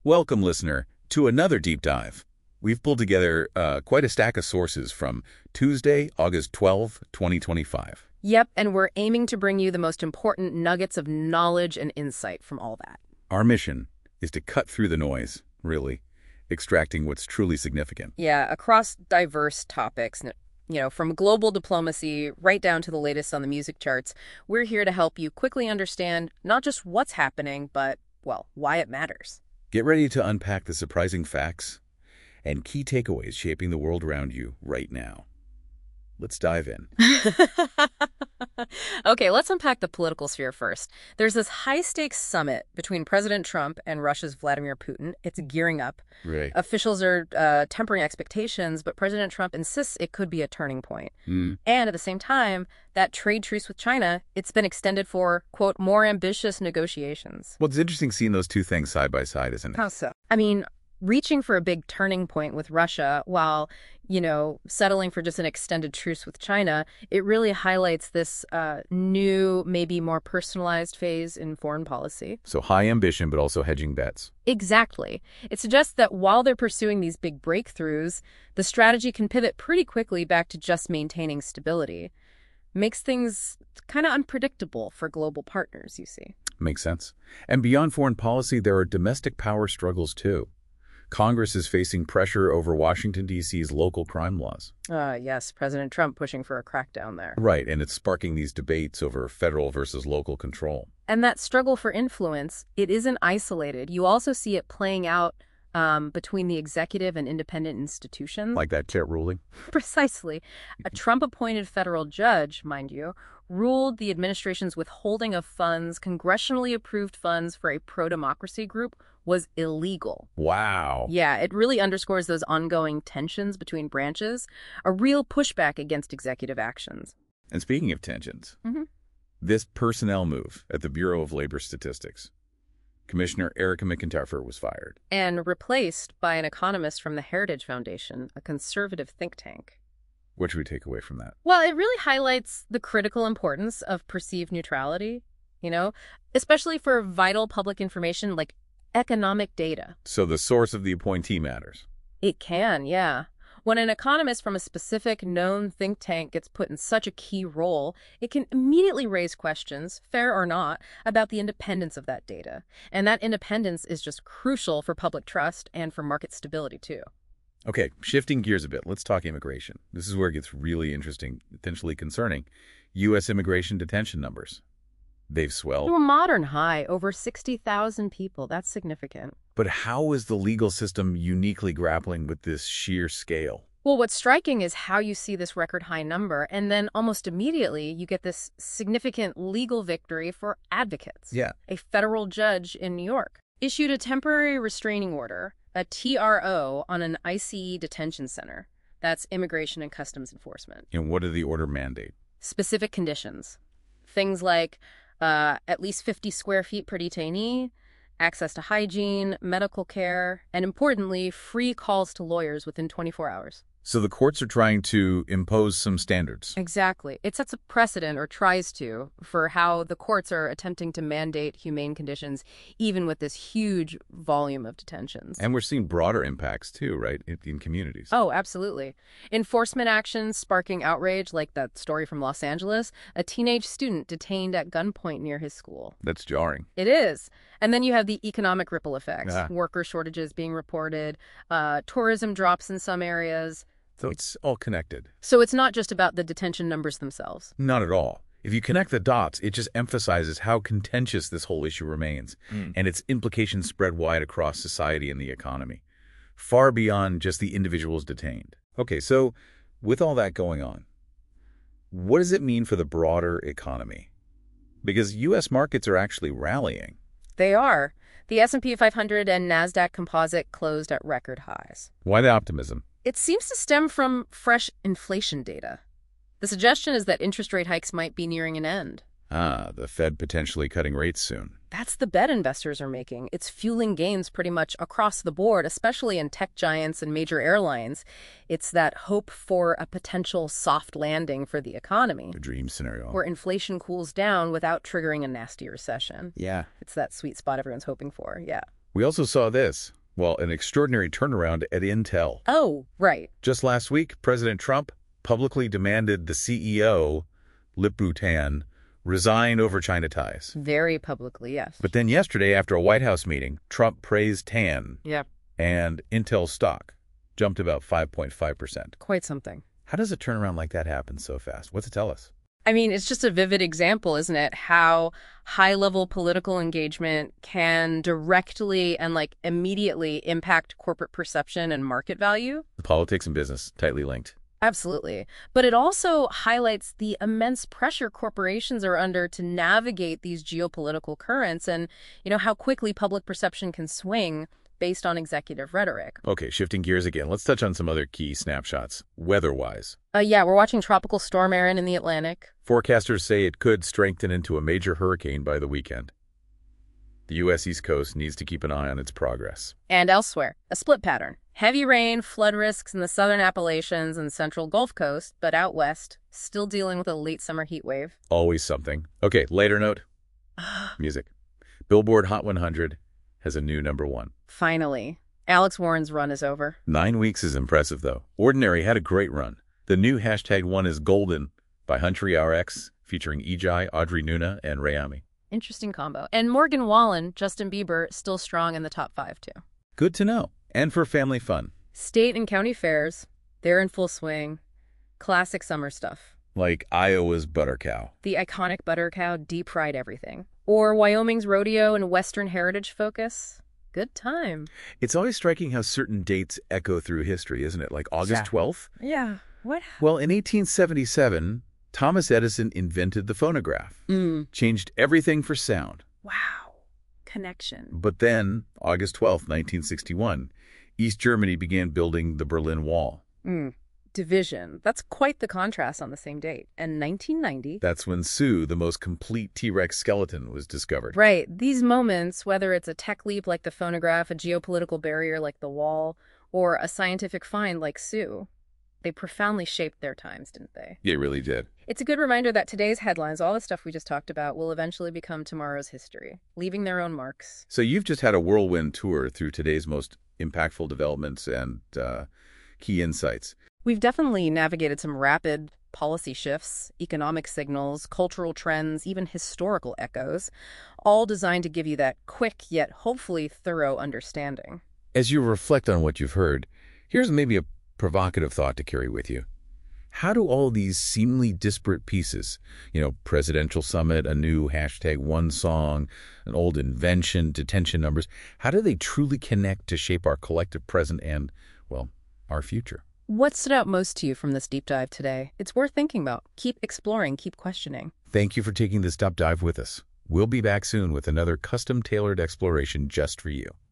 Welcome, listener, to another deep dive. We've pulled together quite a stack of sources from Tuesday, August 12, 2025. Yep, and we're aiming to bring you the most important nuggets of knowledge and insight from all that. Our mission is to cut through the noise, really, extracting what's truly significant. Yeah, across diverse topics, from global diplomacy right down to the latest on the music charts, we're here to help you quickly understand not just what's happening, but, well, why it matters. Get ready to unpack the surprising facts and key takeaways shaping the world around you right now. Let's dive in. Okay, let's unpack the political sphere first. There's this high-stakes summit between President Trump and Russia's Vladimir Putin. It's gearing up. Right. Officials are tempering expectations, but President Trump insists it could be a turning point. Mm. And at the same time, that trade truce with China, it's been extended for, quote, more ambitious negotiations. Well, it's interesting seeing those two things side by side, isn't it? How so? I mean, reaching for a big turning point with Russia while, settling for just an extended truce with China, it really highlights this new, maybe more personalized phase in foreign policy. So high ambition, but also hedging bets. Exactly. It suggests that while they're pursuing these big breakthroughs, the strategy can pivot pretty quickly back to just maintaining stability. Makes things kind of unpredictable for global partners, you see. Makes sense. And beyond foreign policy, there are domestic power struggles, too. Congress is facing pressure over Washington, D.C.'s local crime laws. Yes, President Trump pushing for a crackdown there. Right, and it's sparking these debates over federal versus local control. And that struggle for influence, it isn't isolated. You also see it playing out between the executive and independent institutions. Like that Tet ruling? Precisely. A Trump-appointed federal judge, mind you, ruled the administration's withholding of funds, congressionally approved funds for a pro-democracy group, was illegal. Wow. Yeah, it really underscores those ongoing tensions between branches, a real pushback against executive actions. And speaking of tensions, Mm-hmm. this personnel move at the Bureau of Labor Statistics, Commissioner Erica McIntyre was fired. And replaced by an economist from the Heritage Foundation, a conservative think tank. What should we take away from that? Well, it really highlights the critical importance of perceived neutrality, especially for vital public information like economic data. So the source of the appointee matters. It can, yeah. When an economist from a specific known think tank gets put in such a key role, it can immediately raise questions, fair or not, about the independence of that data. And that independence is just crucial for public trust and for market stability, too. Okay, shifting gears a bit, let's talk immigration. This is where it gets really interesting, potentially concerning. U.S. immigration detention numbers. They've swelled. To a modern high, over 60,000 people. That's significant. But how is the legal system uniquely grappling with this sheer scale? Well, what's striking is how you see this record high number, and then almost immediately you get this significant legal victory for advocates. Yeah. A federal judge in New York issued a temporary restraining order, a TRO, on an ICE detention center. That's Immigration and Customs Enforcement. And what did the order mandate? Specific conditions. Things like at least 50 square feet per detainee, access to hygiene, medical care, and importantly, free calls to lawyers within 24 hours. So the courts are trying to impose some standards. Exactly. It sets a precedent, or tries to, for how the courts are attempting to mandate humane conditions, even with this huge volume of detentions. And we're seeing broader impacts, too, right, in communities. Oh, absolutely. Enforcement actions sparking outrage, like that story from Los Angeles, a teenage student detained at gunpoint near his school. That's jarring. It is. And then you have the economic ripple effects, Ah. worker shortages being reported, tourism drops in some areas. So it's all connected. So it's not just about the detention numbers themselves. Not at all. If you connect the dots, it just emphasizes how contentious this whole issue remains, and its implications spread wide across society and the economy, far beyond just the individuals detained. Okay, so with all that going on, what does it mean for the broader economy? Because U.S. markets are actually rallying. They are. The S&P 500 and NASDAQ Composite closed at record highs. Why the optimism? It seems to stem from fresh inflation data. The suggestion is that interest rate hikes might be nearing an end. The Fed potentially cutting rates soon. That's the bet investors are making. It's fueling gains pretty much across the board, especially in tech giants and major airlines. It's that hope for a potential soft landing for the economy, A dream scenario. where inflation cools down without triggering a nasty recession. Yeah. It's that sweet spot everyone's hoping for, yeah. We also saw this. Well, an extraordinary turnaround at Intel. Oh, right. Just last week, President Trump publicly demanded the CEO, Lip-Bu Tan, resign over China ties. Very publicly, yes. But then yesterday, after a White House meeting, Trump praised Tan. Yep. And Intel stock jumped about 5.5%. Quite something. How does a turnaround like that happen so fast? What's it tell us? I mean, it's just a vivid example, isn't it? How high-level political engagement can directly and immediately impact corporate perception and market value. Politics and business, tightly linked. Absolutely. But it also highlights the immense pressure corporations are under to navigate these geopolitical currents and, how quickly public perception can swing based on executive rhetoric. Okay, shifting gears again. Let's touch on some other key snapshots, weather-wise. Yeah, we're watching Tropical Storm Erin in the Atlantic. Forecasters say it could strengthen into a major hurricane by the weekend. The U.S. East Coast needs to keep an eye on its progress. And elsewhere, a split pattern. Heavy rain, flood risks in the southern Appalachians and central Gulf Coast, but out west, still dealing with a late summer heat wave. Always something. Okay, later note. Music. Billboard Hot 100 has a new #1. Finally. Alex Warren's run is over. 9 weeks is impressive, though. Ordinary had a great run. The new #1 is Golden by Huntry RX, featuring Ejai, Audrey Nuna, and Rayami. Interesting combo. And Morgan Wallen, Justin Bieber, still strong in the top 5, too. Good to know. And for family fun. State and county fairs, they're in full swing. Classic summer stuff. Like Iowa's Butter Cow. The iconic Butter Cow deep-fried everything. Or Wyoming's rodeo and Western heritage focus. Good time. It's always striking how certain dates echo through history, isn't it? Like August 12th? Yeah. What? Well, in 1877, Thomas Edison invented the phonograph. Changed everything for sound. Wow. Connection. But then, August 12th, 1961, East Germany began building the Berlin Wall. Division. That's quite the contrast on the same date. And 1990... That's when Sue, the most complete T-Rex skeleton, was discovered. Right. These moments, whether it's a tech leap like the phonograph, a geopolitical barrier like the wall, or a scientific find like Sue, they profoundly shaped their times, didn't they? They really did. It's a good reminder that today's headlines, all the stuff we just talked about, will eventually become tomorrow's history, leaving their own marks. So you've just had a whirlwind tour through today's most impactful developments and key insights. We've definitely navigated some rapid policy shifts, economic signals, cultural trends, even historical echoes, all designed to give you that quick yet hopefully thorough understanding. As you reflect on what you've heard, here's maybe a provocative thought to carry with you. How do all these seemingly disparate pieces, presidential summit, a new #1 song, an old invention, detention numbers, how do they truly connect to shape our collective present and, our future? What stood out most to you from this deep dive today? It's worth thinking about. Keep exploring, keep questioning. Thank you for taking this deep dive with us. We'll be back soon with another custom-tailored exploration just for you.